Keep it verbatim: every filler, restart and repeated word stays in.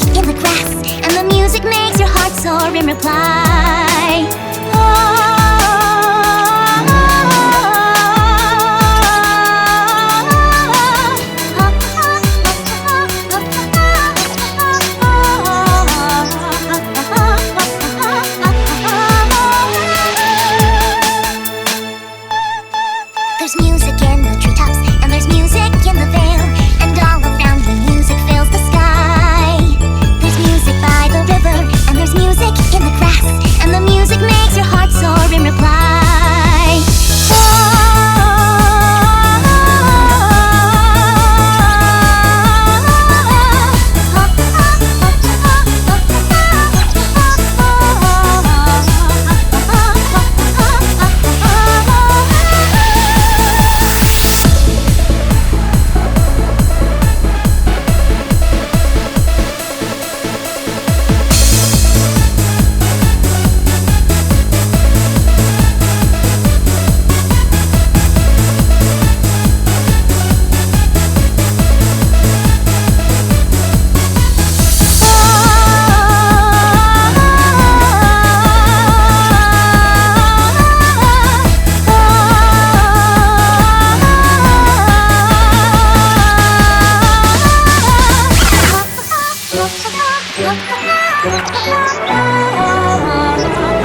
in the grass, and the music makes your heart soar in reply. There's music in the treetops, and there's music in the vale, and all around the music fills the sky. There's music by the river, and there's music in the grass, and the music makes your heart soar in reply. Oh,